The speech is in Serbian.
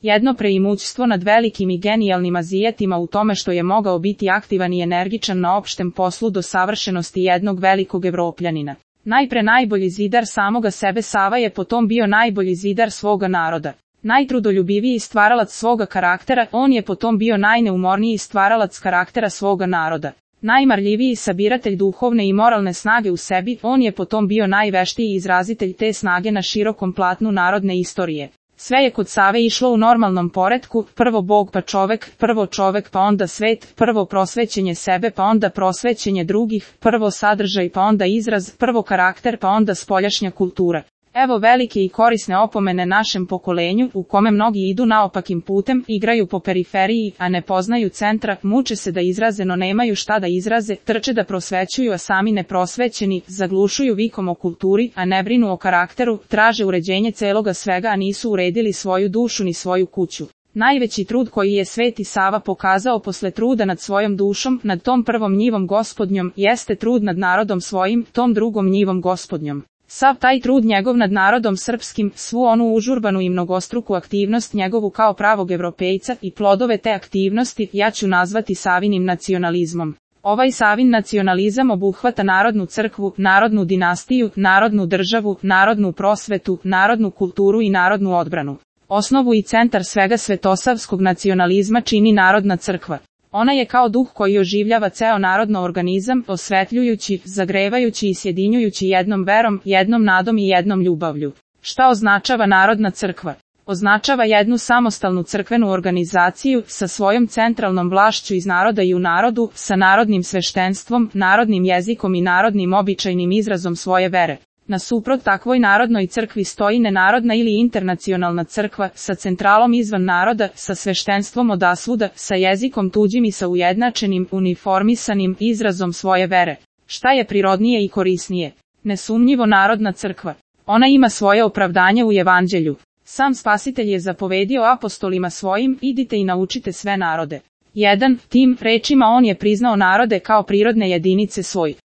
Jedno preimućstvo nad velikim i genijalnim Azijatima u tome što je mogao biti aktivan i energičan na opštem poslu do savršenosti jednog velikog Evropljanina. Najpre najbolji zidar samoga sebe Sava je potom bio najbolji zidar svoga naroda. Najtrudoljubiviji stvaralac svoga karaktera, on je potom bio najneumorniji stvaralac karaktera svoga naroda. Najmarljiviji sabiratelj duhovne i moralne snage u sebi, on je potom bio najveštiji izrazitelj te snage na širokom platnu narodne istorije. Sve je kod Save išlo u normalnom poretku, prvo Bog pa čovek pa onda svet, prvo prosvećenje sebe pa onda prosvećenje drugih, prvo sadržaj pa onda izraz, prvo karakter pa onda spoljašnja kultura. Evo velike i korisne opomene našem pokolenju, u kome mnogi idu naopakim putem, igraju po periferiji, a ne poznaju centra, muče se da izraze no nemaju šta da izraze, trče da prosvećuju a sami neprosvećeni, zaglušuju vikom o kulturi, a ne brinu o karakteru, traže uređenje celoga svega a nisu uredili svoju dušu ni svoju kuću. Najveći trud koji je Sveti Sava pokazao posle truda nad svojom dušom, nad tom prvom njivom gospodnjom, jeste trud nad narodom svojim, tom drugom njivom gospodnjom. Sav taj trud njegov nad narodom srpskim, svu onu užurbanu i mnogostruku aktivnost njegovu kao pravog Evropejca i plodove te aktivnosti, ja ću nazvati Savinim nacionalizmom. Ovaj Savin nacionalizam obuhvata narodnu crkvu, narodnu dinastiju, narodnu državu, narodnu prosvetu, narodnu kulturu i narodnu odbranu. Osnovu i centar svega svetosavskog nacionalizma čini narodna crkva. Ona je kao duh koji oživljava ceo narodno organizam, osvetljujući, zagrevajući i sjedinjujući jednom verom, jednom nadom i jednom ljubavlju. Šta označava narodna crkva? Označava jednu samostalnu crkvenu organizaciju, sa svojom centralnom vlašću iz naroda i u narodu, sa narodnim sveštenstvom, narodnim jezikom i narodnim običajnim izrazom svoje vere. Nasuprot takvoj narodnoj crkvi stoji nenarodna ili internacionalna crkva, sa centralom izvan naroda, sa sveštenstvom odasvuda, sa jezikom tuđim i sa ujednačenim, uniformisanim izrazom svoje vere. Šta je prirodnije i korisnije? Nesumnjivo narodna crkva. Ona ima svoje opravdanje u Evanđelju. Sam Spasitelj je zapovedio apostolima svojim, idite i naučite sve narode. 1. Tim rečima on je priznao narode kao prirodne jedinice svoj.